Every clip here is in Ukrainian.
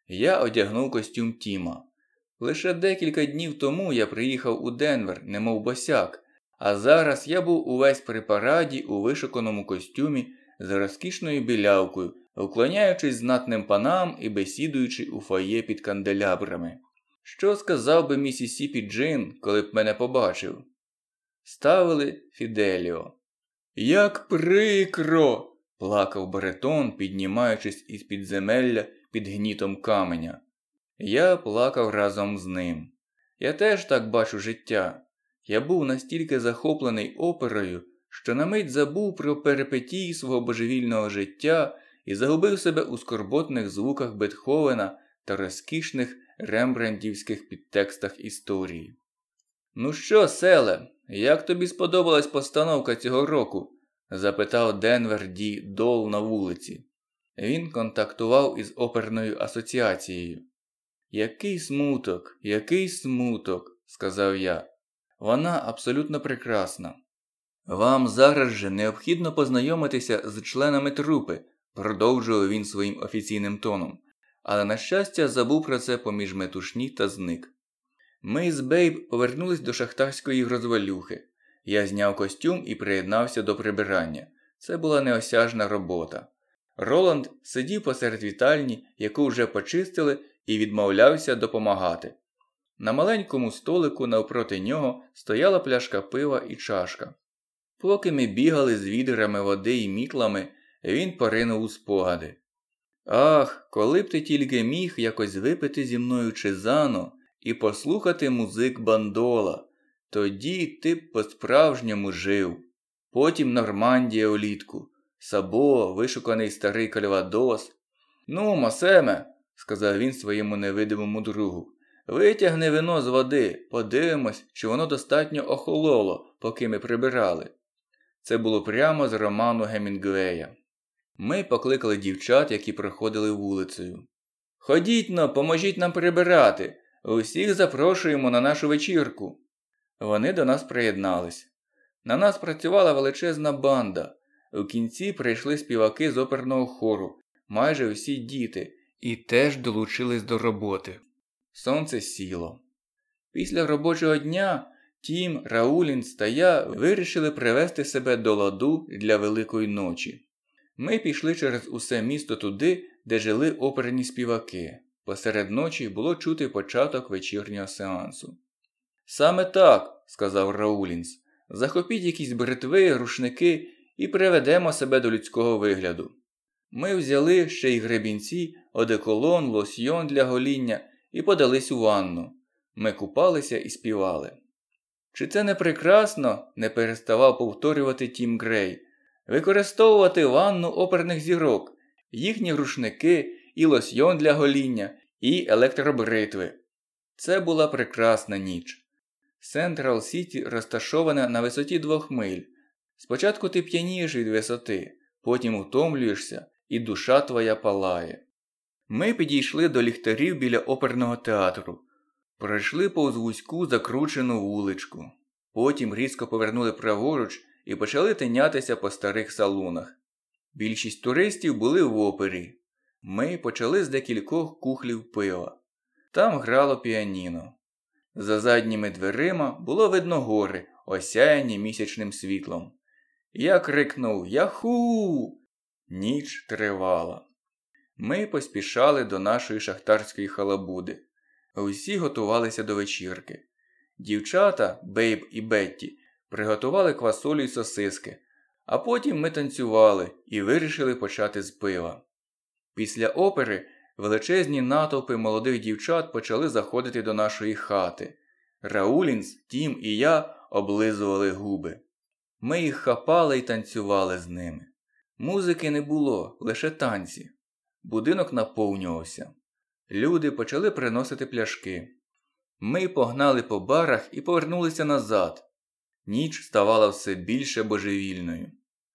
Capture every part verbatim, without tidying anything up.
Я одягнув костюм Тіма. Лише декілька днів тому я приїхав у Денвер, немов босяк, а зараз я був увесь при параді у вишуканому костюмі з розкішною білявкою, уклоняючись знатним панам і бесідуючи у фойє під канделябрами. Що сказав би Міссісіпі Джин, коли б мене побачив? Ставили Фіделіо. «Як прикро!» – плакав баритон, піднімаючись із підземелля під гнітом каменя. Я плакав разом з ним. Я теж так бачу життя. Я був настільки захоплений оперою, що на мить забув про перипетії свого божевільного життя і загубив себе у скорботних звуках Бетховена та розкішних рембрандтівських підтекстах історії. «Ну що, Селе, як тобі сподобалась постановка цього року?» – запитав Денвер Ді Дол на вулиці. Він контактував із оперною асоціацією. «Який смуток, який смуток», – сказав я. «Вона абсолютно прекрасна». «Вам зараз же необхідно познайомитися з членами трупи», – продовжував він своїм офіційним тоном. Але, на щастя, забув про це поміж метушні та зник. Ми з Бейб повернулись до шахтарської розвалюхи. Я зняв костюм і приєднався до прибирання. Це була неосяжна робота. Роланд сидів посеред вітальні, яку вже почистили, і відмовлявся допомагати. На маленькому столику навпроти нього стояла пляшка пива і чашка. Поки ми бігали з відрами води і мітлами, він поринув у спогади. «Ах, коли б ти тільки міг якось випити зі мною чезано і послухати музик бандола, тоді ти б по-справжньому жив. Потім Нормандія улітку, Сабо, вишуканий старий Кальвадос. Ну, Масеме», – сказав він своєму невидимому другу, – «витягни вино з води, подивимось, чи воно достатньо охололо, поки ми прибирали». Це було прямо з роману Гемінгвея. Ми покликали дівчат, які проходили вулицею. «Ходіть-но, поможіть нам прибирати. Усіх запрошуємо на нашу вечірку». Вони до нас приєднались. На нас працювала величезна банда. У кінці прийшли співаки з оперного хору, майже всі діти, і теж долучились до роботи. Сонце сіло. Після робочого дня Тім, Раулінс та я вирішили привести себе до ладу для Великої ночі. Ми пішли через усе місто туди, де жили оперні співаки. Посеред ночі було чути початок вечірнього сеансу. «Саме так», – сказав Раулінс, – «захопіть якісь бритви, рушники і приведемо себе до людського вигляду». Ми взяли ще й гребінці, одеколон, лосьйон для гоління і подались у ванну. Ми купалися і співали. «Чи це не прекрасно?» – не переставав повторювати Тім Грей. «Використовувати ванну оперних зірок, їхні рушники і лосьйон для гоління, і електробритви». Це була прекрасна ніч. Централ Сіті розташована на висоті двох миль. Спочатку ти п'янієш від висоти, потім утомлюєшся, і душа твоя палає. Ми підійшли до ліхтарів біля оперного театру. Пройшли повз вузьку закручену вуличку. Потім різко повернули праворуч і почали тинятися по старих салунах. Більшість туристів були в опері. Ми почали з декількох кухлів пива. Там грало піаніно. За задніми дверима було видно гори, осяяні місячним світлом. Я крикнув «Яху!». Ніч тривала. Ми поспішали до нашої шахтарської халабуди. Усі готувалися до вечірки. Дівчата, Бейб і Бетті, приготували квасолю й сосиски, а потім ми танцювали і вирішили почати з пива. Після опери величезні натовпи молодих дівчат почали заходити до нашої хати. Раулінс, Тім і я облизували губи. Ми їх хапали і танцювали з ними. Музики не було, лише танці. Будинок наповнювався. Люди почали приносити пляшки. Ми погнали по барах і повернулися назад. Ніч ставала все більше божевільною.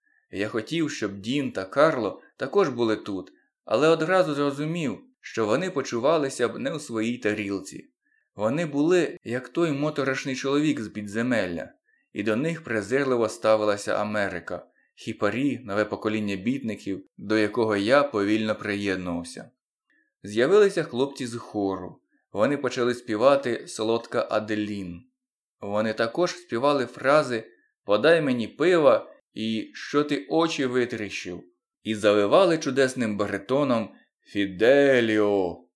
Я хотів, щоб Дін та Карло також були тут, але одразу зрозумів, що вони почувалися б не у своїй тарілці. Вони були, як той моторошний чоловік з підземелля, і до них презирливо ставилася Америка, хіпарі, нове покоління бітників, до якого я повільно приєднувався. З'явилися хлопці з хору. Вони почали співати «Солодка Аделін». Вони також співали фрази «Подай мені пива» і «Що ти очі витріщив?» і заливали чудесним баритоном «Фіделіо».